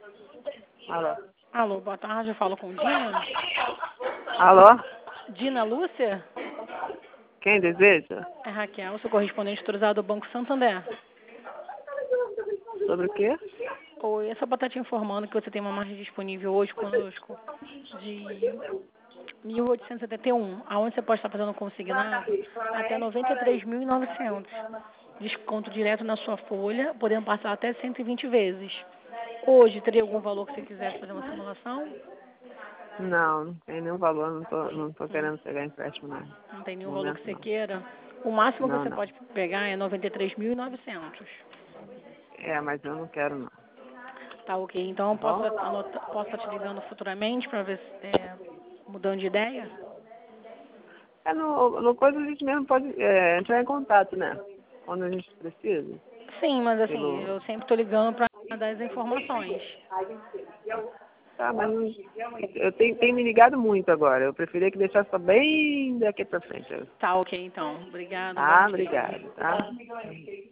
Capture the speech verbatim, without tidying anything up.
Alô? Alô, boa tarde, eu falo com Dina. Alô? Dina Lúcia? Quem deseja? É Raquel, sou correspondente autorizado do Banco Santander. Sobre o quê? Oi, é só para estar te informando que você tem uma margem disponível hoje conosco de mil oitocentos e setenta e um, aonde você pode estar fazendo consignado até noventa e três mil e novecentos. Desconto direto na sua folha, podendo passar até cento e vinte vezes. Hoje, teria algum valor que você quisesse fazer uma simulação? Não, não tem nenhum valor, não tô, não tô Hum, querendo pegar empréstimo não. não tem nenhum No valor que momento você não. queira. O máximo que Não, você não. pode pegar é noventa e três mil e novecentos. É, mas eu não quero não. Tá ok. Então, Tá eu posso bom? anotar, posso estar te ligando futuramente para ver se, é, mudando de ideia? É, no, no coisa a gente mesmo pode é, entrar em contato, né? Quando a gente precisa. Sim, mas assim, Pelo... eu sempre estou ligando para dar as informações. Tá, mas não- eu tenho, tenho me ligado muito agora. Eu preferia que deixasse só bem daqui pra frente. Tá ok, então. Obrigada, um bom Tá, dia. obrigado, tá?